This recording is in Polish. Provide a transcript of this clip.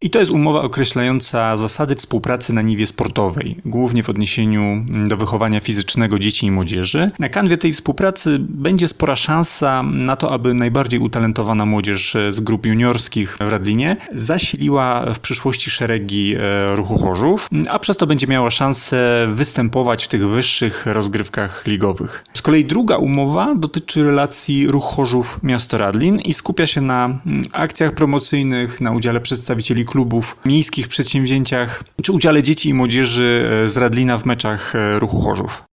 I to jest umowa określająca zasady współpracy na niwie sportowej, głównie w odniesieniu do wychowania fizycznego dzieci i młodzieży. Na kanwie tej współpracy będzie spora szansa na to, aby najbardziej utalentowana młodzież z grup juniorskich w Radlinie zasiliła w przyszłości szeregi Ruchu Chorzów, a przez to będzie miała szansę występować w tych wyższych rozgrywkach ligowych. Z kolei druga umowa dotyczy relacji Ruch Chorzów Miasto Radlin i skupia się na akcjach promocyjnych, na udziale przedstawicieli klubów, miejskich przedsięwzięciach czy udziale dzieci i młodzieży z Radlina w meczach Ruchu Chorzów.